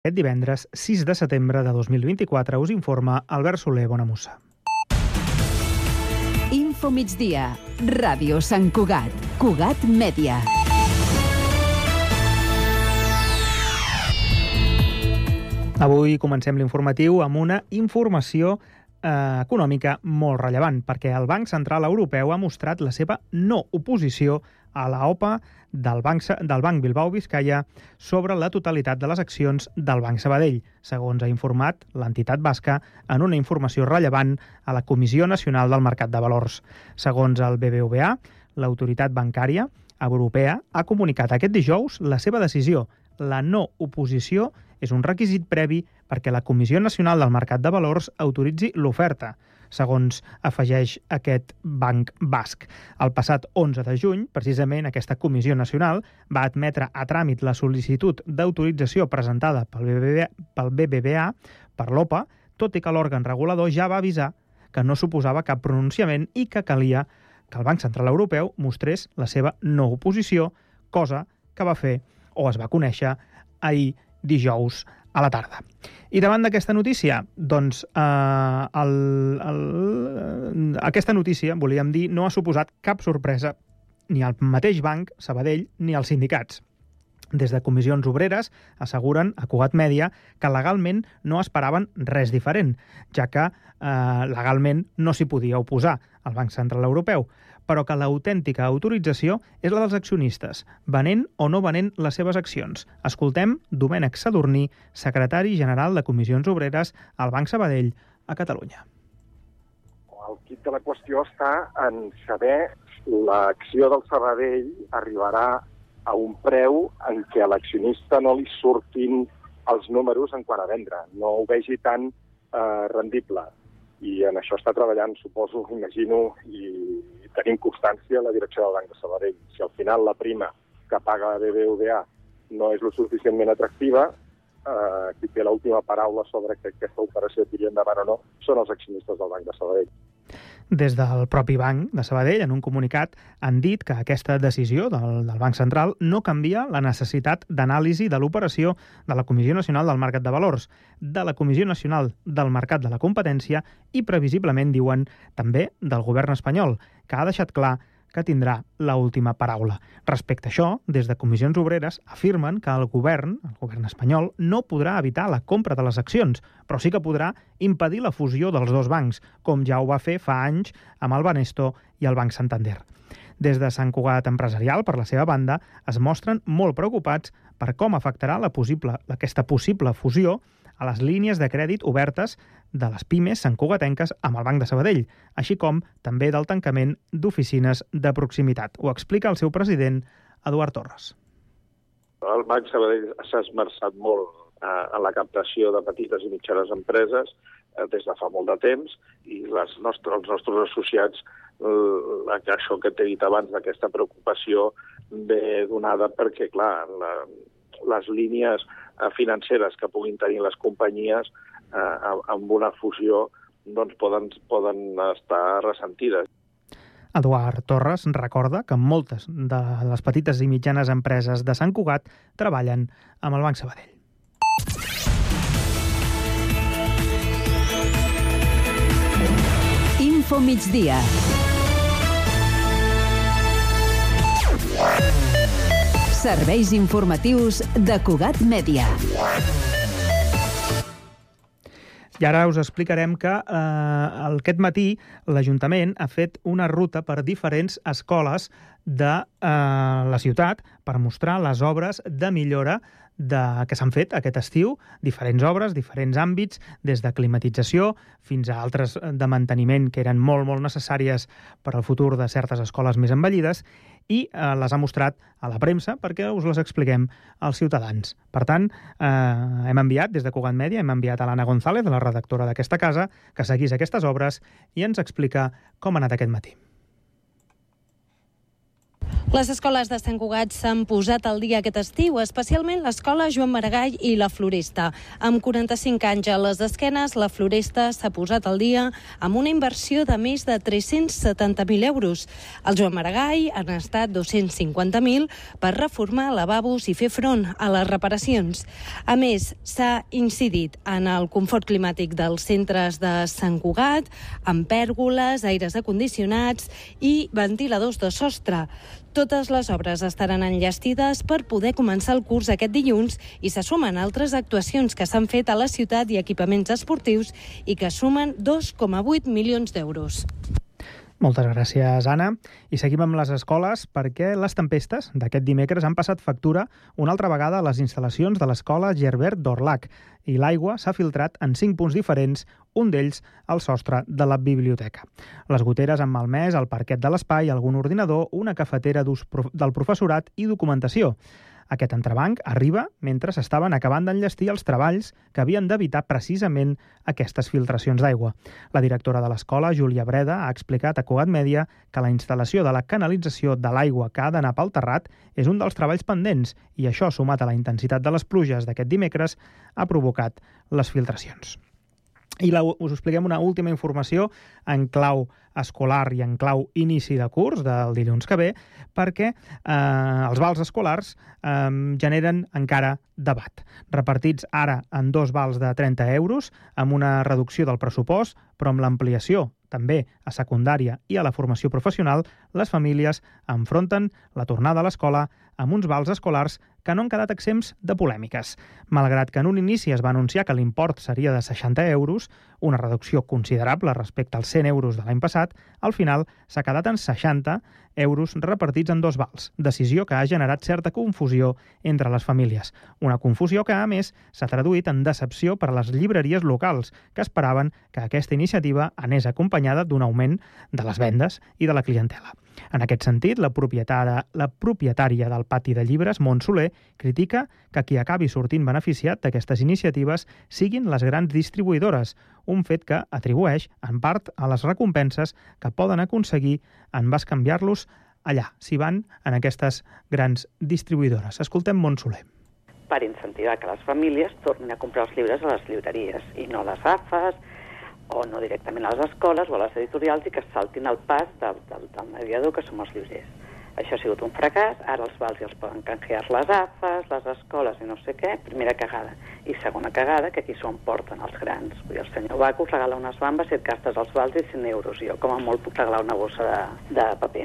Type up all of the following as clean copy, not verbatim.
Aquest divendres 6 de setembre de 2024 us informa Albert Soler Bonamussa. Info migdia, Ràdio Sant Cugat, Cugat Mèdia. Avui comencem l'informatiu amb una informació econòmica molt rellevant, perquè el Banc Central Europeu ha mostrat la seva no oposició a la OPA del Banc Bilbao Vizcaya sobre la totalitat de les accions del Banc Sabadell, segons ha informat l'entitat basca en una informació rellevant a la Comissió Nacional del Mercat de Valors. Segons el BBVA, l'autoritat bancària europea ha comunicat aquest dijous la seva decisió. La no oposició és un requisit previ perquè la Comissió Nacional del Mercat de Valors autoritzi l'oferta, segons afegeix aquest banc basc. El passat 11 de juny, precisament, aquesta Comissió Nacional va admetre a tràmit la sol·licitud d'autorització presentada pel BBVA per l'OPA, tot i que l'òrgan regulador ja va avisar que no suposava cap pronunciament i que calia que el Banc Central Europeu mostrés la seva no oposició, cosa que va fer o es va conèixer ahir dijous a la tarda. I davant d'aquesta notícia, doncs, aquesta notícia, volíem dir, no ha suposat cap sorpresa ni al mateix banc, Sabadell, ni als sindicats. Des de Comissions Obreres asseguren a Cugat Mèdia que legalment no esperaven res diferent, ja que legalment no s'hi podia oposar al Banc Central Europeu, però que l'autèntica autorització és la dels accionistes, venent o no venent les seves accions. Escoltem Domènec Sadurní, secretari general de Comissions Obreres al Banc Sabadell a Catalunya. El quid de la qüestió està en saber l'acció del Sabadell arribarà a un preu en què a l'accionista no li surtin els números en quant a vendre, no ho vegi tan rendible. I en això està treballant, suposo, imagino, i tenim constància a la direcció del Banc de Sabadell. Si al final la prima que paga BBVA no és lo suficientment atractiva, qui té l'última paraula sobre que aquesta operació tiri endavant o no són els accionistes del Banc de Sabadell. Des del propi Banc de Sabadell, en un comunicat, han dit que aquesta decisió del Banc Central no canvia la necessitat d'anàlisi de l'operació de la Comissió Nacional del Mercat de Valors, de la Comissió Nacional del Mercat de la Competència i, previsiblement, diuen, també del govern espanyol, que ha deixat clar que tindrà l'última paraula. Respecte a això, des de Comissions Obreres afirmen que el govern espanyol, no podrà evitar la compra de les accions, però sí que podrà impedir la fusió dels dos bancs, com ja ho va fer fa anys amb el Banesto i el Banc Santander. Des de Sant Cugat Empresarial, per la seva banda, es mostren molt preocupats per com afectarà aquesta possible fusió a les línies de crèdit obertes de les pimes santcugatenques amb el Banc de Sabadell, així com també del tancament d'oficines de proximitat. Ho explica el seu president, Eduard Torres. El Banc Sabadell s'ha esmerçat molt en la captació de petites i mitjanes empreses des de fa molt de temps i els nostres associats, això que t'he dit abans, d'aquesta preocupació ve donada perquè, clar, les línies financeres que puguin tenir les companyies amb una fusió doncs poden estar ressentides. Eduard Torres recorda que moltes de les petites i mitjanes empreses de Sant Cugat treballen amb el Banc Sabadell. Info migdia. Serveis informatius de Cugat Mèdia. I ara us explicarem que aquest matí l'Ajuntament ha fet una ruta per diferents escoles de la ciutat per mostrar les obres de millora que s'han fet aquest estiu, diferents obres, diferents àmbits, des de climatització fins a altres de manteniment que eren molt, molt necessàries per al futur de certes escoles més envellides, i les ha mostrat a la premsa perquè us les expliquem als ciutadans. Per tant, hem enviat, des de Cugat Mèdia, hem enviat a l'Anna González, la redactora d'aquesta casa, que seguís aquestes obres i ens explica com ha anat aquest matí. Les escoles de Sant Cugat s'han posat al dia aquest estiu, especialment l'escola Joan Maragall i la Floresta. Amb 45 anys a les esquenes, la Floresta s'ha posat al dia amb una inversió de més de 370.000 euros. El Joan Maragall han estat 250.000 per reformar lavabos i fer front a les reparacions. A més, s'ha incidit en el confort climàtic dels centres de Sant Cugat, amb pèrgoles, aires acondicionats i ventiladors de sostre. Totes les obres estaran enllestides per poder començar el curs aquest dilluns i se sumen altres actuacions que s'han fet a la ciutat i equipaments esportius i que sumen 2,8 milions d'euros. Moltes gràcies, Anna. I seguim amb les escoles perquè les tempestes d'aquest dimecres han passat factura una altra vegada a les instal·lacions de l'escola Gerbert d'Orlac i l'aigua s'ha filtrat en 5 punts diferents, un d'ells al sostre de la biblioteca. Les goteres han malmès el parquet de l'espai, algun ordinador, una cafetera d'ús del professorat i documentació. Aquest entrebanc arriba mentre s'estaven acabant d'enllestir els treballs que havien d'evitar precisament aquestes filtracions d'aigua. La directora de l'escola, Júlia Breda, ha explicat a Cugat Mèdia que la instal·lació de la canalització de l'aigua que ha d'anar pel terrat és un dels treballs pendents i això, sumat a la intensitat de les pluges d'aquest dimecres, ha provocat les filtracions. I us expliquem una última informació en clau escolar i en clau inici de curs del dilluns que ve, perquè els vals escolars generen encara debat. Repartits ara en 2 vals de 30 euros, amb una reducció del pressupost, però amb l'ampliació també a secundària i a la formació professional, les famílies enfronten la tornada a l'escola amb uns vals escolars que no han quedat exempts de polèmiques. Malgrat que en un inici es va anunciar que l'import seria de 60 euros, una reducció considerable respecte als 100 euros de l'any passat, al final s'ha quedat en 60 euros repartits en 2 vals, decisió que ha generat certa confusió entre les famílies. Una confusió que, a més, s'ha traduït en decepció per a les llibreries locals, que esperaven que aquesta iniciativa anés acompanyada d'un augment de les vendes i de la clientela. En aquest sentit, la propietària del pati de llibres, Montse Soler, critica que qui acabi sortint beneficiat d'aquestes iniciatives siguin les grans distribuïdores, un fet que atribueix, en part, a les recompenses que poden aconseguir en bescanviar-los allà, si van en aquestes grans distribuïdores. Escoltem Montse Soler. Per incentivar que les famílies tornin a comprar els llibres a les llibreries i no a les AFAs, o no directament a les escoles o a les editorials i que saltin el pas del mediador que som els llibrers. Això ha sigut un fracàs, ara els vals ja els poden canjear les AFAs, les escoles i no sé què, primera cagada. I segona cagada, que aquí s'ho emporten els grans. Vull dir, el senyor Baco regala unes bambes i et gastes els vals i 100 euros. Jo, com a molt, puc regalar una bossa de paper.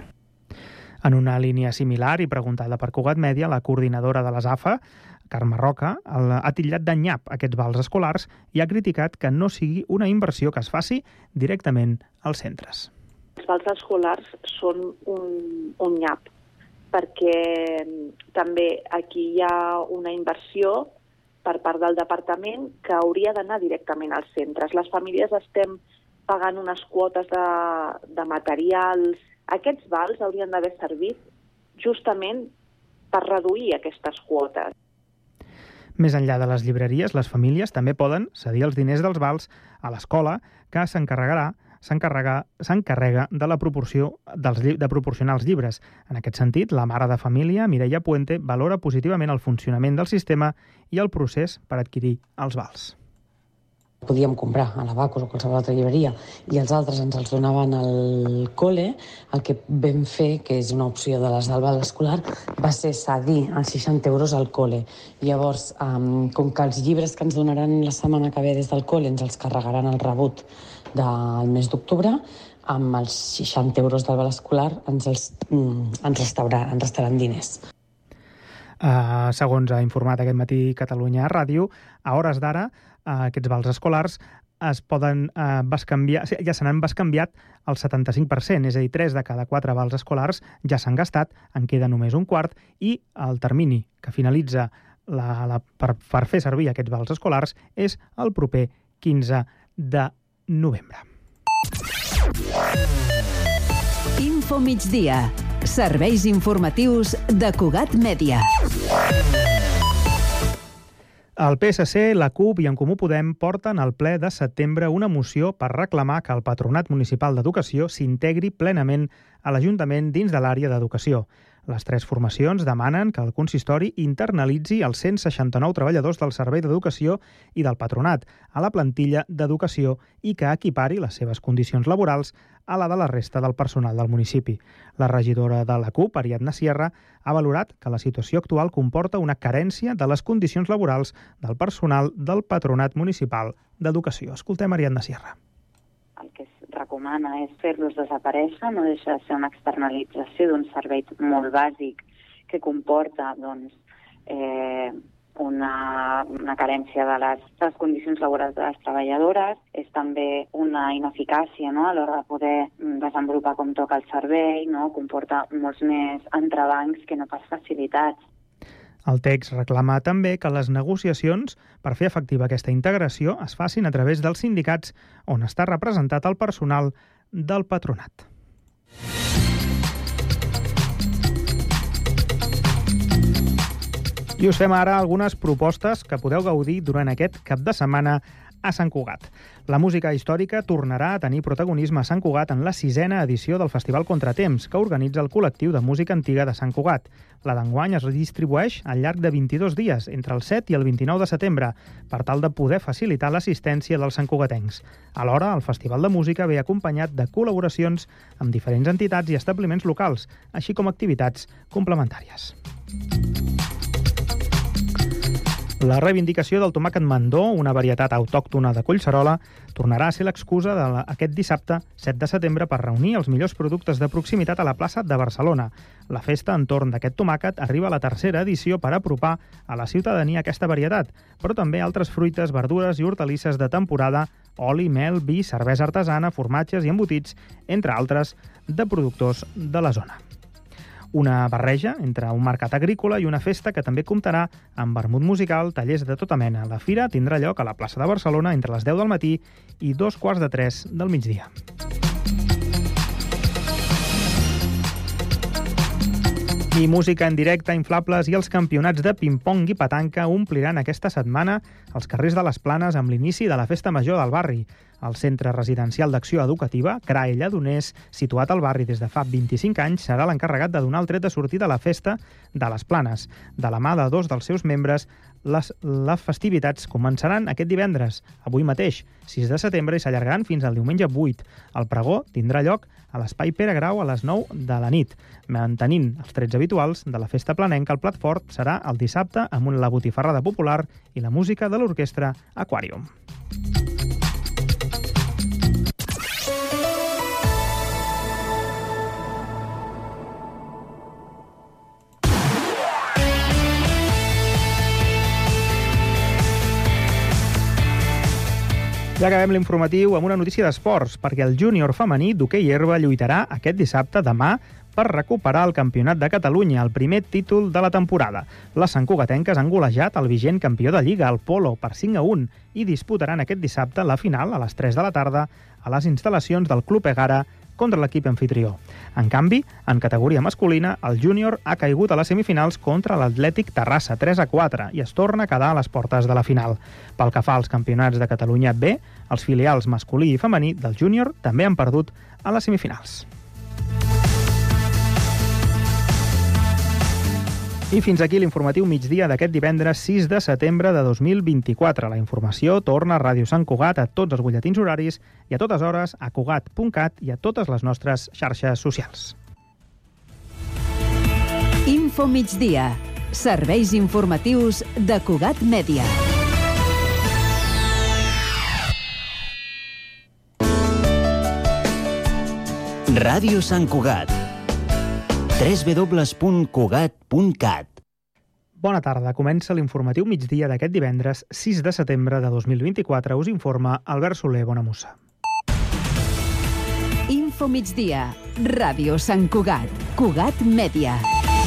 En una línia similar i preguntada per Cugat Mèdia, la coordinadora de les AFA, Carme Roca, ha titllat de nyap aquests vals escolars i ha criticat que no sigui una inversió que es faci directament als centres. Els vals escolars són un nyap, perquè també aquí hi ha una inversió per part del departament que hauria d'anar directament als centres. Les famílies estem pagant unes quotes de materials. Aquests vals haurien d'haver servit justament per reduir aquestes quotes. Més enllà de les llibreries, les famílies també poden cedir els diners dels vals a l'escola, que s'encarrega de la proporció de proporcionar els llibres. En aquest sentit, la mare de família, Mireia Puente, valora positivament el funcionament del sistema i el procés per adquirir els vals. Podíem comprar a la Bacus o qualsevol altra llibreria i els altres ens els donaven al col·le. El que vam fer, que és una opció de les del val escolar, va ser cedir a 60 euros al col·le. Llavors, com que els llibres que ens donaran la setmana que ve des del col·le ens els carregaran al rebut del mes d'octubre, amb els 60 euros del val escolar ens restaran diners. Segons ha informat aquest matí Catalunya Ràdio, a hores d'ara aquests vals escolars es poden bescanviar, ja se n'han bescanviat el 75%, és a dir, 3 de cada 4 vals escolars ja s'han gastat, en queda només un quart, i el termini que finalitza per fer servir aquests vals escolars és el proper 15 de novembre. Info migdia. Serveis informatius de Cugat Mèdia. El PSC, la CUP i en Comú Podem porten al ple de setembre una moció per reclamar que el Patronat Municipal d'Educació s'integri plenament a l'Ajuntament dins de l'àrea d'educació. Les tres formacions demanen que el consistori internalitzi els 169 treballadors del Servei d'Educació i del Patronat a la plantilla d'Educació i que equipari les seves condicions laborals a la de la resta del personal del municipi. La regidora de la CUP, Ariadna Sierra, ha valorat que la situació actual comporta una carència de les condicions laborals del personal del Patronat Municipal d'Educació. Escoltem Ariadna Sierra. El que es recomana és fer-los desaparèixer, no deixa de ser una externalització d'un servei molt bàsic que comporta una carència de les condicions laborals de les treballadores. És també una ineficàcia, no?, a l'hora de poder desenvolupar com toca el servei, no? Comporta molts més entrebancs que no pas facilitats. El text reclama també que les negociacions per fer efectiva aquesta integració es facin a través dels sindicats on està representat el personal del patronat. I us fem ara algunes propostes que podeu gaudir durant aquest cap de setmana a Sant Cugat. La música històrica tornarà a tenir protagonisme a Sant Cugat en la 6ª edició del Festival Contratemps, que organitza el col·lectiu de música antiga de Sant Cugat. La d'enguany es redistribueix al llarg de 22 dies, entre el 7 i el 29 de setembre, per tal de poder facilitar l'assistència dels santcugatencs. Alhora, el Festival de Música ve acompanyat de col·laboracions amb diferents entitats i establiments locals, així com activitats complementàries. La reivindicació del tomàquet mandó, una varietat autòctona de Collserola, tornarà a ser l'excusa d'aquest dissabte 7 de setembre per reunir els millors productes de proximitat a la plaça de Barcelona. La festa entorn d'aquest tomàquet arriba a la 3ª edició per apropar a la ciutadania aquesta varietat, però també altres fruites, verdures i hortalisses de temporada, oli, mel, vi, cervesa artesana, formatges i embotits, entre altres, de productors de la zona. Una barreja entre un mercat agrícola i una festa que també comptarà amb vermut musical, tallers de tota mena. La fira tindrà lloc a la plaça de Barcelona entre les 10 del matí i 2:45 del migdia. I música en directe, inflables i els campionats de ping-pong i petanca ompliran aquesta setmana els carrers de les Planes amb l'inici de la Festa Major del barri. El Centre Residencial d'Acció Educativa, CRAE Lledoners, situat al barri des de fa 25 anys, serà l'encarregat de donar el tret de sortida a la Festa de les Planes. De la mà de 2 dels seus membres, les festivitats començaran aquest divendres, avui mateix, 6 de setembre, i s'allargaran fins al diumenge 8. El pregó tindrà lloc a l'Espai Pere Grau a les 9 de la nit. Mantenint els trets habituals de la festa planenca, el plat fort serà el dissabte amb la botifarrada popular i la música de l'orquestra Aquarium. Ja acabem l'informatiu amb una notícia d'esports, perquè el júnior femení d'hoquei herba lluitarà aquest dissabte demà per recuperar el Campionat de Catalunya, el primer títol de la temporada. Les santcugatenques han golejat el vigent campió de Lliga, el Polo, per 5-1 i disputaran aquest dissabte la final a les 3 de la tarda a les instal·lacions del Club Egara contra l'equip anfitrió. En canvi, en categoria masculina, el júnior ha caigut a les semifinals contra l'Atlètic Terrassa 3-4 i es torna a quedar a les portes de la final. Pel que fa als campionats de Catalunya B, els filials masculí i femení del júnior també han perdut a les semifinals. I fins aquí l'informatiu migdia d'aquest divendres 6 de setembre de 2024. La informació torna a Ràdio Sant Cugat a tots els butlletins horaris i a totes hores a cugat.cat i a totes les nostres xarxes socials. Info migdia. Serveis informatius de Cugat Mèdia. Ràdio Sant Cugat. www.cugat.cat. Bona tarda. Comença l'informatiu migdia d'aquest divendres 6 de setembre de 2024. Us informa Albert Soler Bonamussa. Info migdia. Ràdio Sant Cugat. Cugat Mèdia.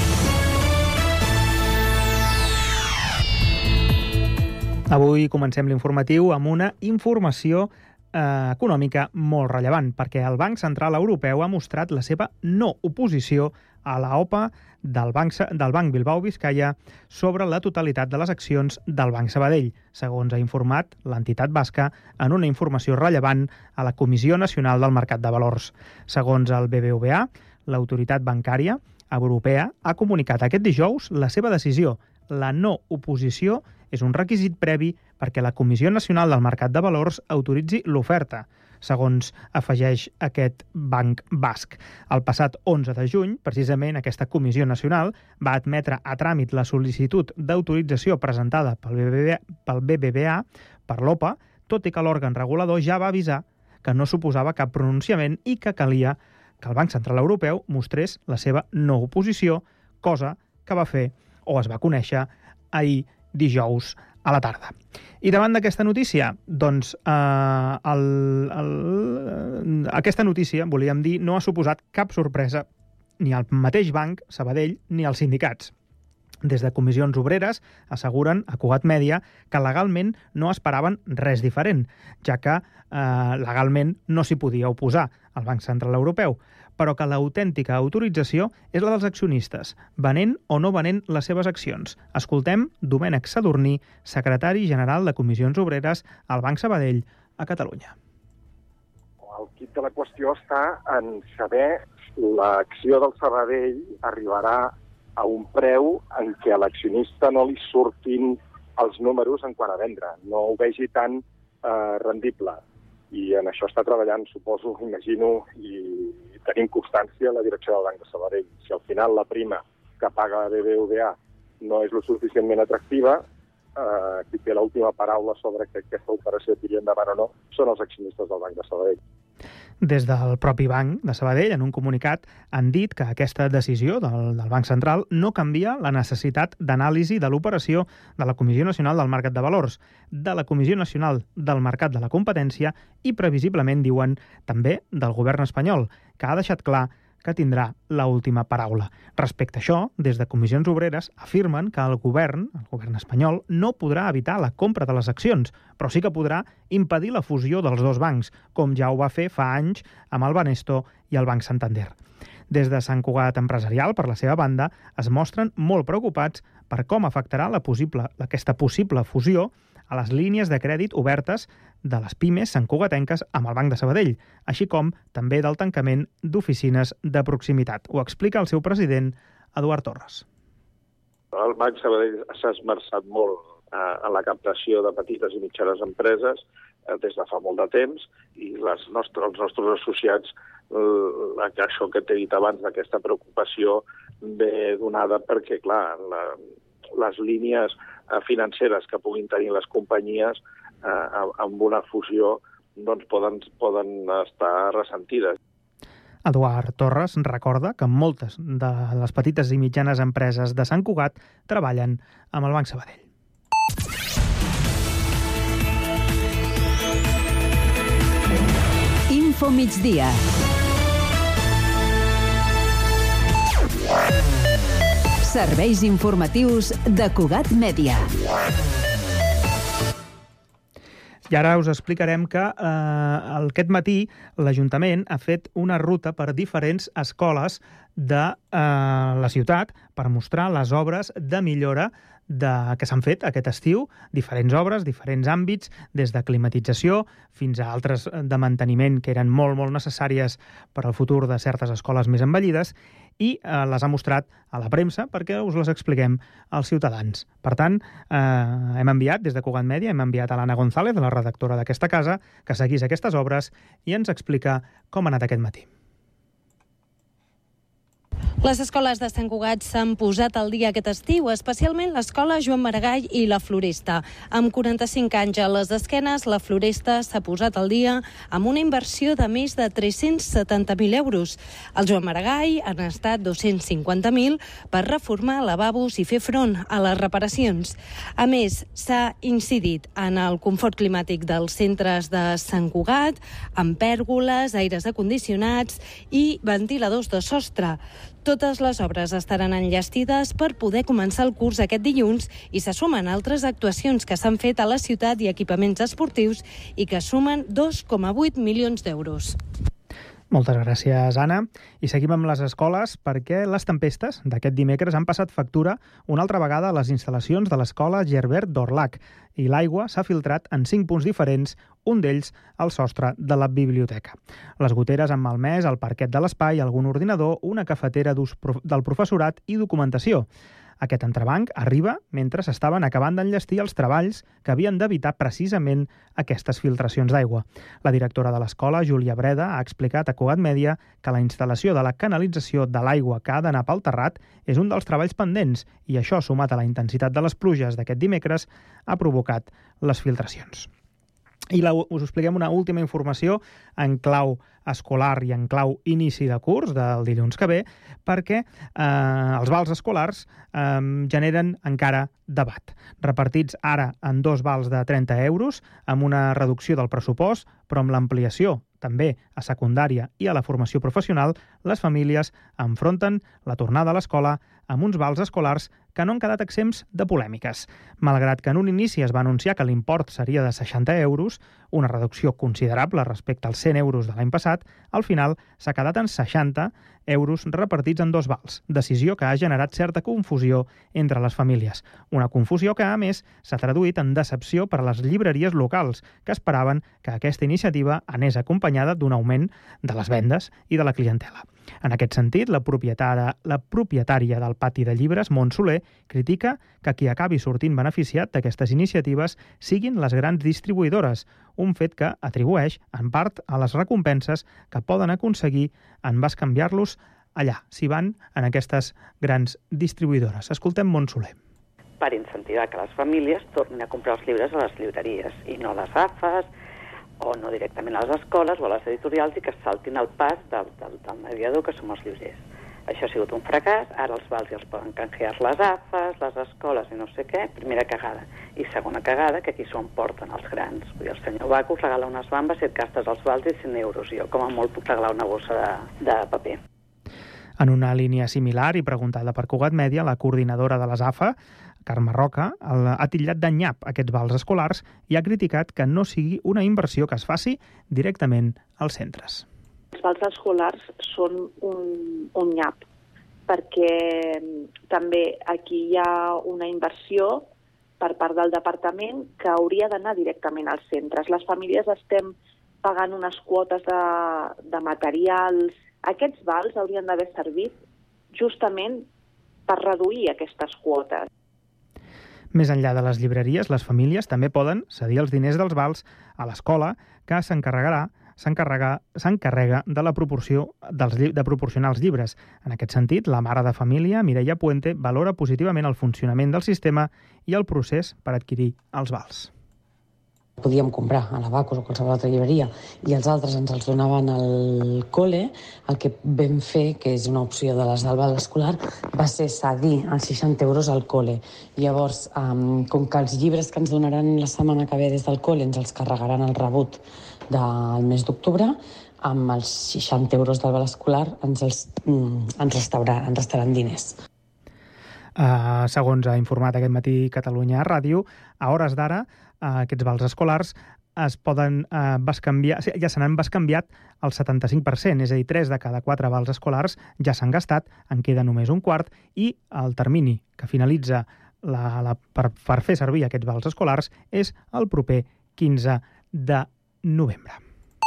Avui comencem l'informatiu amb una informació econòmica molt rellevant, perquè el Banc Central Europeu ha mostrat la seva no oposició a la OPA del Banc Bilbao Vizcaya sobre la totalitat de les accions del Banc Sabadell, segons ha informat l'entitat basca en una informació rellevant a la Comissió Nacional del Mercat de Valors. Segons el BBVA, l'autoritat bancària Europea ha comunicat aquest dijous la seva decisió. La no oposició és un requisit previ perquè la Comissió Nacional del Mercat de Valors autoritzi l'oferta, segons afegeix aquest banc basc. El passat 11 de juny, precisament, aquesta Comissió Nacional va admetre a tràmit la sol·licitud d'autorització presentada pel BBVA, per l'OPA, tot i que l'òrgan regulador ja va avisar que no suposava cap pronunciament i que calia que el Banc Central Europeu mostrés la seva no oposició, cosa que va fer o es va conèixer ahir dijous a la tarda. I davant d'aquesta notícia, doncs, aquesta notícia, volíem dir, no ha suposat cap sorpresa ni al mateix banc, Sabadell, ni als sindicats. Des de Comissions Obreres asseguren a Cugat Mèdia que legalment no esperaven res diferent, ja que legalment no s'hi podia oposar al Banc Central Europeu, però que l'autèntica autorització és la dels accionistes, venent o no venent les seves accions. Escoltem Domènec Sadurní, secretari general de Comissions Obreres al Banc Sabadell a Catalunya. El quid de la qüestió està en saber si l'acció del Sabadell arribarà a un preu en què a l'accionista no li surtin els números en quant a vendre, no ho vegi tan rendible. I en això està treballant, suposo, imagino, i tenim constància la direcció del Banc de Sabadell. Si al final la prima que paga BBVA no és lo suficientment atractiva, qui té l'última paraula sobre que aquesta operació tiri endavant o no són els accionistes del Banc de Sabadell. Des del propi Banc de Sabadell, en un comunicat, han dit que aquesta decisió del Banc Central no canvia la necessitat d'anàlisi de l'operació de la Comissió Nacional del Mercat de Valors, de la Comissió Nacional del Mercat de la Competència i, previsiblement, diuen, també del govern espanyol, que ha deixat clar que tindrà l'última paraula. Respecte a això, des de Comissions Obreres afirmen que el govern espanyol, no podrà evitar la compra de les accions, però sí que podrà impedir la fusió dels dos bancs, com ja ho va fer fa anys amb el Banesto i el Banc Santander. Des de Sant Cugat Empresarial, per la seva banda, es mostren molt preocupats per com afectarà aquesta possible fusió a les línies de crèdit obertes de les pimes santcugatenques amb el Banc de Sabadell, així com també del tancament d'oficines de proximitat. Ho explica el seu president, Eduard Torres. El Banc Sabadell s'ha esmerçat molt en la captació de petites i mitjanes empreses des de fa molt de temps i els nostres associats, això que t'he dit abans, d'aquesta preocupació ve donada perquè, clar, les línies financeres que puguin tenir les companyies amb una fusió doncs poden estar ressentides. Eduard Torres recorda que moltes de les petites i mitjanes empreses de Sant Cugat treballen amb el Banc Sabadell. Info migdia. Serveis informatius de Cugat Mèdia. I ara us explicarem que aquest matí l'Ajuntament ha fet una ruta per diferents escoles de la ciutat per mostrar les obres de millora que s'han fet aquest estiu, diferents obres, diferents àmbits, des de climatització fins a altres de manteniment que eren molt, molt necessàries per al futur de certes escoles més envellides, i les ha mostrat a la premsa perquè us les expliquem als ciutadans. Per tant, hem enviat, des de Cugat Mèdia, hem enviat a l'Anna González, la redactora d'aquesta casa, que seguís aquestes obres i ens explica com ha anat aquest matí. Les escoles de Sant Cugat s'han posat al dia aquest estiu, especialment l'escola Joan Maragall i la Floresta. Amb 45 anys a les esquenes, la Floresta s'ha posat al dia amb una inversió de més de 370.000 euros. Al Joan Maragall han estat 250.000 per reformar lavabos i fer front a les reparacions. A més, s'ha incidit en el confort climàtic dels centres de Sant Cugat, amb pèrgoles, aires acondicionats i ventiladors de sostre. Totes les obres estaran enllestides per poder començar el curs aquest dilluns i se sumen altres actuacions que s'han fet a la ciutat i equipaments esportius i que sumen 2,8 milions d'euros. Moltes gràcies, Anna. I seguim amb les escoles perquè les tempestes d'aquest dimecres han passat factura una altra vegada a les instal·lacions de l'escola Gerbert d'Orlac i l'aigua s'ha filtrat en 5 punts diferents, un d'ells al sostre de la biblioteca. Les goteres han malmès el parquet de l'espai, algun ordinador, una cafetera d'ús del professorat i documentació. Aquest entrebanc arriba mentre s'estaven acabant d'enllestir els treballs que havien d'evitar precisament aquestes filtracions d'aigua. La directora de l'escola, Júlia Breda, ha explicat a Cugat Mèdia que la instal·lació de la canalització de l'aigua que ha d'anar pel terrat és un dels treballs pendents i això, sumat a la intensitat de les pluges d'aquest dimecres, ha provocat les filtracions. I us expliquem una última informació en clau escolar i en clau inici de curs del dilluns que ve, perquè els vals escolars generen encara debat. Repartits ara en 2 vals de 30 euros, amb una reducció del pressupost, però amb l'ampliació també a secundària i a la formació professional, les famílies enfronten la tornada a l'escola amb uns vals escolars que no han quedat exempts de polèmiques. Malgrat que en un inici es va anunciar que l'import seria de 60 euros, una reducció considerable respecte als 100 euros de l'any passat, al final s'ha quedat en 60 euros repartits en 2 vals, decisió que ha generat certa confusió entre les famílies. Una confusió que, a més, s'ha traduït en decepció per a les llibreries locals, que esperaven que aquesta iniciativa anés acompanyada d'un augment de les vendes i de la clientela. En aquest sentit, la propietària del pati de llibres, Mont Soler, critica que qui acabi sortint beneficiat d'aquestes iniciatives siguin les grans distribuïdores, un fet que atribueix, en part, a les recompenses que poden aconseguir en bescanviar-los allà, si van en aquestes grans distribuïdores. Escoltem Mont Soler. Per incentivar que les famílies tornin a comprar els llibres a les llibreries i no a les AFAs, o no directament a les escoles o a les editorials i que saltin el pas del mediador que som els llibrers. Això ha sigut un fracàs, ara els vals ja els poden canjear les AFAs, les escoles i no sé què, primera cagada. I segona cagada, que aquí s'ho emporten els grans. Vull dir, el senyor Baco us regala unes bambes i et gastes els vals i 100 euros. Jo, com a molt, puc regalar una bossa de paper. En una línia similar i preguntada per Cugat Mèdia, la coordinadora de les AFA, Carme Roca, ha titllat de nyap aquests vals escolars i ha criticat que no sigui una inversió que es faci directament als centres. Els vals escolars són un nyap, perquè també aquí hi ha una inversió per part del departament que hauria d'anar directament als centres. Les famílies estem pagant unes quotes de materials. Aquests vals haurien d'haver servit justament per reduir aquestes quotes. Més enllà de les llibreries, les famílies també poden cedir els diners dels vals a l'escola, que s'encarrega de la proporció de proporcionar els llibres. En aquest sentit, la mare de família, Mireia Puente, valora positivament el funcionament del sistema i el procés per adquirir els vals. Podíem comprar a la Bacus o qualsevol altra llibreria i els altres ens els donaven al col·le. El que vam fer, que és una opció de les del val escolar, va ser cedir els 60 euros al col·le. Llavors, com que els llibres que ens donaran la setmana que ve des del col·le ens els carregaran al rebut del mes d'octubre, amb els 60 euros del val escolar ens restaran diners. Segons ha informat aquest matí Catalunya Ràdio, a hores d'ara aquests vals escolars es poden bescanviar, ja se n'han bescanviat el 75%, és a dir, 3 de cada 4 vals escolars ja s'han gastat, en queda només un quart, i el termini que finalitza per fer servir aquests vals escolars és el proper 15 de novembre.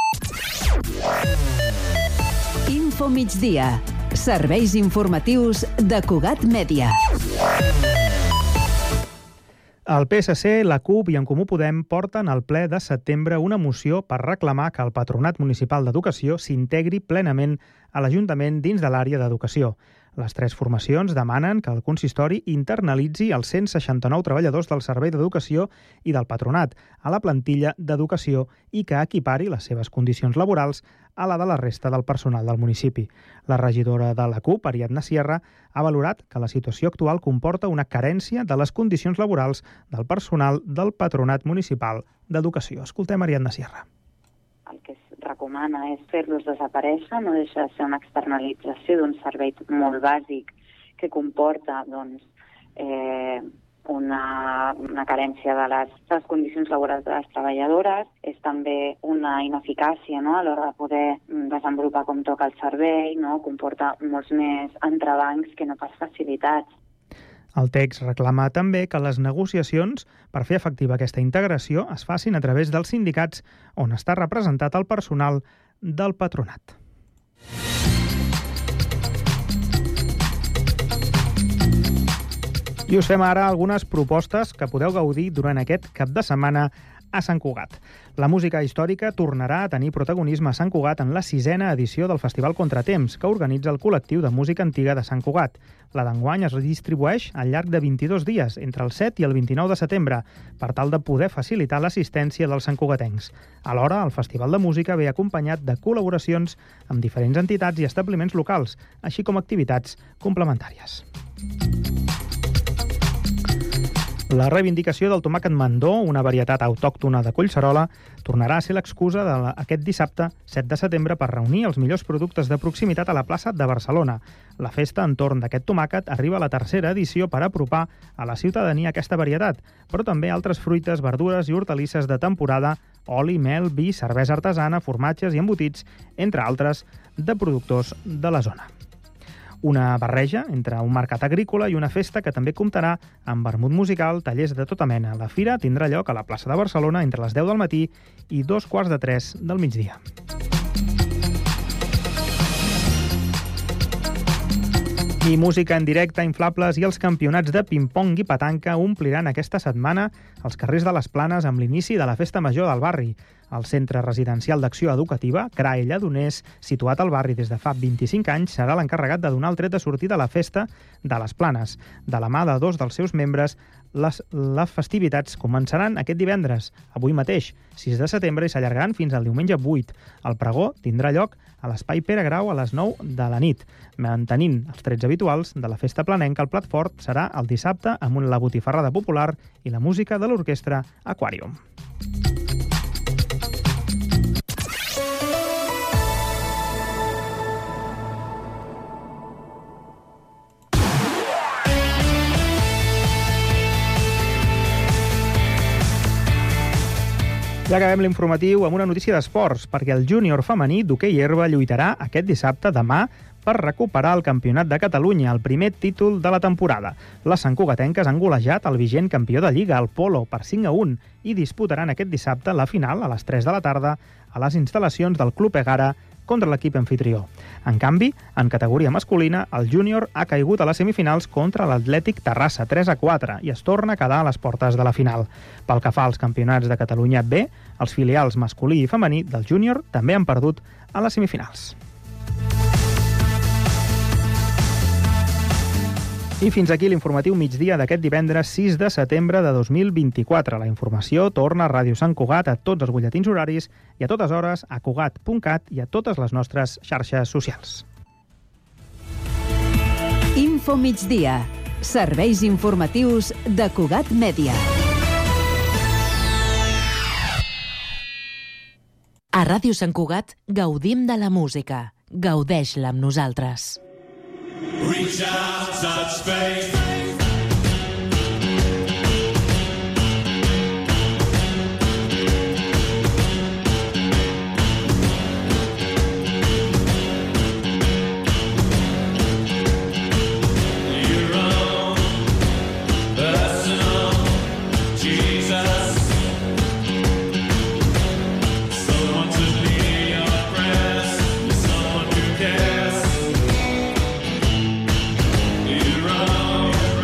Info Migdia. Serveis informatius de Cugat Mèdia. El PSC, la CUP i en Comú Podem porten al ple de setembre una moció per reclamar que el Patronat Municipal d'Educació s'integri plenament a l'Ajuntament dins de l'àrea d'educació. Les 3 formacions demanen que el consistori internalitzi els 169 treballadors del Servei d'Educació i del Patronat a la plantilla d'Educació i que equipari les seves condicions laborals a la de la resta del personal del municipi. La regidora de la CUP, Ariadna Sierra, ha valorat que la situació actual comporta una carència de les condicions laborals del personal del Patronat Municipal d'Educació. Escoltem Ariadna Sierra. El que es recomana és fer-los desaparèixer, no deixa de ser una externalització d'un servei molt bàsic que comporta una carència de les condicions laborals de les treballadores, és també una ineficàcia, no?, a l'hora de poder desenvolupar com toca el servei, no?, comporta molts més entrebancs que no pas facilitats. El text reclama també que les negociacions per fer efectiva aquesta integració es facin a través dels sindicats on està representat el personal del patronat. I us fem ara algunes propostes que podeu gaudir durant aquest cap de setmana a Sant Cugat. La música històrica tornarà a tenir protagonisme a Sant Cugat en la 6ª edició del Festival Contratemps, que organitza el col·lectiu de música antiga de Sant Cugat. La d'enguany es redistribueix al llarg de 22 dies, entre el 7 i el 29 de setembre, per tal de poder facilitar l'assistència dels santcugatencs. Alhora, el Festival de Música ve acompanyat de col·laboracions amb diferents entitats i establiments locals, així com activitats complementàries. La reivindicació del tomàquet mandó, una varietat autòctona de Collserola, tornarà a ser l'excusa d'aquest dissabte 7 de setembre per reunir els millors productes de proximitat a la plaça de Barcelona. La festa entorn d'aquest tomàquet arriba a la 3ª edició per apropar a la ciutadania aquesta varietat, però també altres fruites, verdures i hortalisses de temporada, oli, mel, vi, cervesa artesana, formatges i embotits, entre altres, de productors de la zona. Una barreja entre un mercat agrícola i una festa que també comptarà amb vermut musical, tallers de tota mena. La fira tindrà lloc a la plaça de Barcelona entre les 10 del matí i 2:45 del migdia. I música en directe, inflables i els campionats de ping-pong i petanca ompliran aquesta setmana els carrers de les Planes amb l'inici de la Festa Major del barri. El Centre Residencial d'Acció Educativa, CRAE Lledoners, situat al barri des de fa 25 anys, serà l'encarregat de donar el tret de sortida a la Festa de les Planes. De la mà de 2 dels seus membres, les festivitats començaran aquest divendres, avui mateix, 6 de setembre, i s'allargaran fins al diumenge 8. El pregó tindrà lloc a l'Espai Pere Grau a les 9 de la nit. Mantenint els trets habituals de la festa planenca, el plat fort serà el dissabte amb la botifarrada popular i la música de l'orquestra Aquarium. Ja acabem l'informatiu amb una notícia d'esports, perquè el júnior femení d'hoquei herba lluitarà aquest dissabte demà per recuperar el Campionat de Catalunya, el primer títol de la temporada. Les santcugatenques han golejat el vigent campió de Lliga, el Polo, per 5-1 i disputaran aquest dissabte la final a les 3 de la tarda a les instal·lacions del Club Egara contra l'equip anfitrió. En canvi, en categoria masculina, el júnior ha caigut a les semifinals contra l'Atlètic Terrassa 3-4 i es torna a quedar a les portes de la final. Pel que fa als campionats de Catalunya B, els filials masculí i femení del júnior també han perdut a les semifinals. I fins aquí l'informatiu migdia d'aquest divendres 6 de setembre de 2024. La informació torna a Ràdio Sant Cugat a tots els butlletins horaris i a totes hores a cugat.cat i a totes les nostres xarxes socials. Info migdia. Serveis informatius de Cugat Mèdia. A Ràdio Sant Cugat gaudim de la música. Gaudeix-la amb nosaltres. Reach out, touch faith. Your own personal Jesus. Someone to be your friend, someone who cares. You're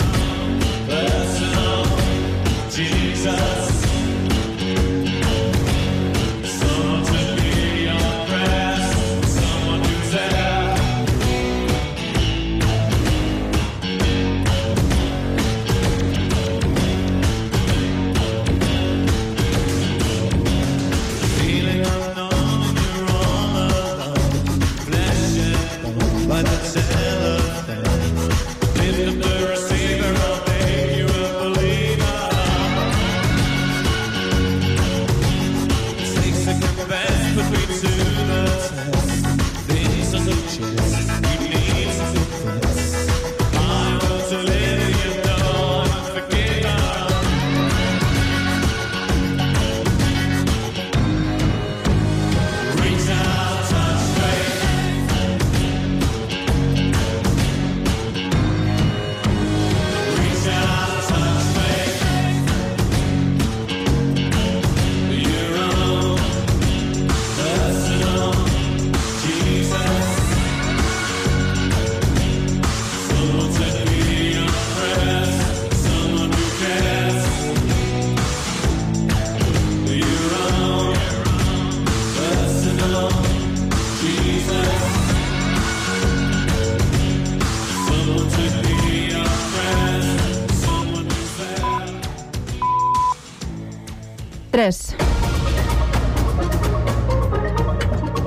3.